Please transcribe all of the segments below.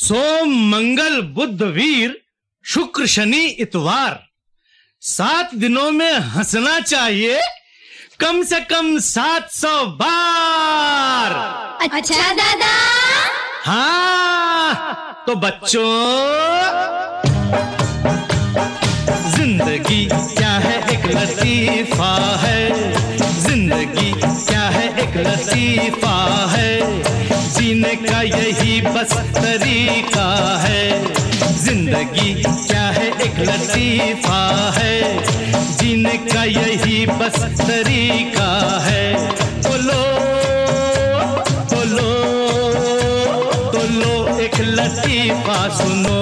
सोम मंगल बुध वीर शुक्र शनि इतवार 7 दिनों में हंसना चाहिए कम से कम 700 बार। अच्छा दादा। हाँ तो बच्चों, जिंदगी क्या है एक लतीफा है, जिंदगी क्या है एक लतीफा है, जीने का यही बस तरीका है। जिंदगी क्या है एक लतीफा है, जीने का यही बस तरीका है। तो लो तो लो तो लो एक लतीफा सुनो।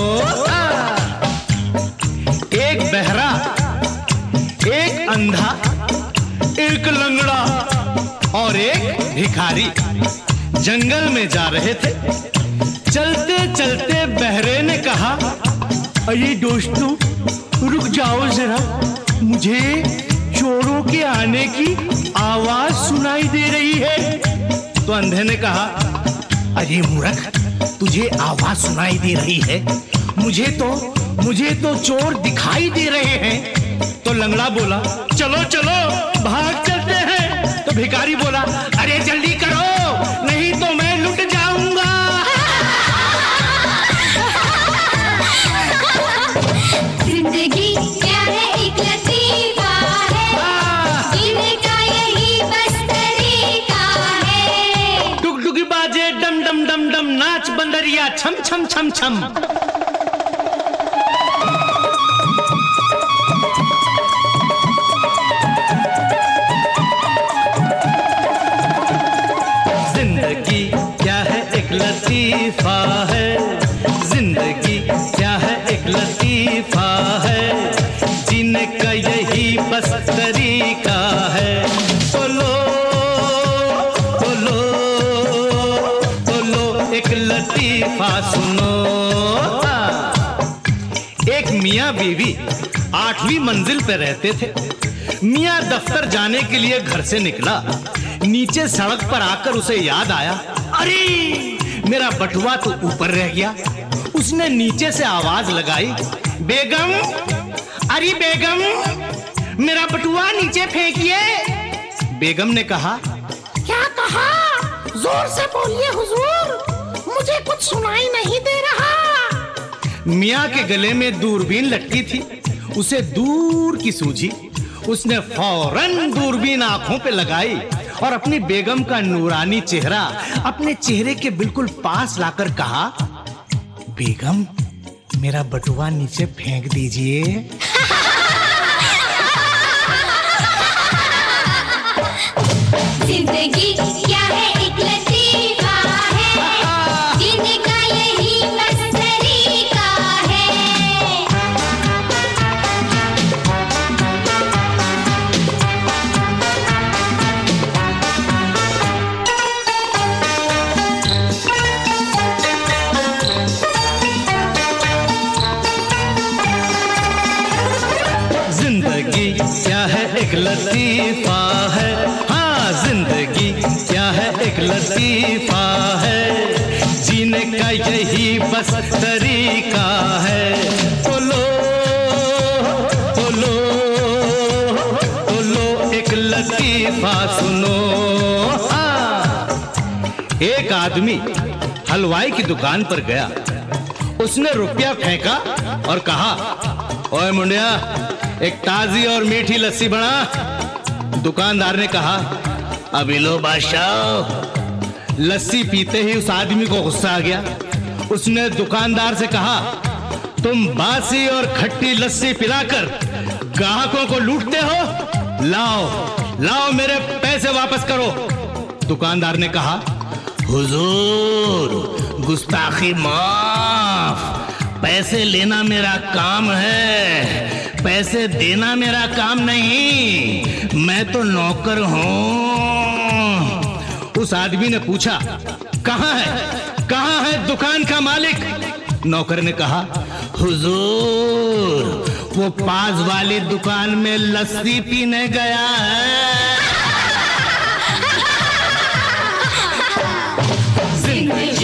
एक बहरा, एक अंधा, एक लंगड़ा और एक भिखारी जंगल में जा रहे थे। चलते चलते बहरे ने कहा, अरे दोस्तों रुक जाओ जरा, मुझे चोरों के आने की आवाज सुनाई दे रही है। तो अंधे ने कहा, अरे मूर्ख, तुझे आवाज सुनाई दे रही है, मुझे तो चोर दिखाई दे रहे हैं। तो लंगड़ा बोला, चलो चलो भाग चलते हैं। तो भिखारी बोला, अरे जल्दी करो नहीं तो मैं लुट जाऊंगा। जिंदगी क्या है एक लतीफा है, जीने का यही बस तरीका है। टुकटुकी बाजे डम डम डम डम, नाच बंदरिया छम छम छम छम। जिंदगी क्या है एक लतीफा है, जिंदगी क्या है एक लतीफा है, जीने का यही बस तरीका है। तो लो तो लो तो लो एक लतीफा सुनो। एक मियाँ बीवी 8वीं मंजिल पे रहते थे। मियाँ दफ्तर जाने के लिए घर से निकला। नीचे सड़क पर आकर उसे याद आया, अरे मेरा बटुआ तो ऊपर रह गया। उसने नीचे से आवाज लगाई, बेगम, अरे बेगम, मेरा बटुआ नीचे फेंकिए। बेगम ने कहा, क्या कहा? जोर से बोलिए हुजूर, मुझे कुछ सुनाई नहीं दे रहा। मियाँ के गले में दूरबीन लटकी थी, उसे दूर की सूझी। उसने फौरन दूरबीन आंखों पे लगाई और अपनी बेगम का नूरानी चेहरा अपने चेहरे के बिल्कुल पास लाकर कहा, बेगम, मेरा बटुआ नीचे फेंक दीजिए। जिंदगी क्या है एक लतीफा है, जीने का यही बस तरीका है। जिंदगी क्या है एक लतीफा है, हाँ जिंदगी क्या है एक लतीफा है, जीने का यही बस तरीका है। तो लो तो लो तो लो एक लतीफा सुनो। हाँ, एक आदमी हलवाई की दुकान पर गया। उसने रुपया फेंका और कहा, ओए मुंडिया, एक ताजी और मीठी लस्सी बना। दुकानदार ने कहा, अभी लो बादशाह। लस्सी पीते ही उस आदमी को गुस्सा आ गया। उसने दुकानदार से कहा, तुम बासी और खट्टी लस्सी पिलाकर ग्राहकों को लूटते हो, लाओ लाओ मेरे पैसे वापस करो। दुकानदार ने कहा, हुजूर, गुस्ताखी माफ, पैसे लेना मेरा काम है, पैसे देना मेरा काम नहीं, मैं तो नौकर हूं। उस आदमी ने पूछा, कहां है दुकान का मालिक? नौकर ने कहा, हुजूर, वो पास वाली दुकान में लस्सी पीने गया है। जिंदगी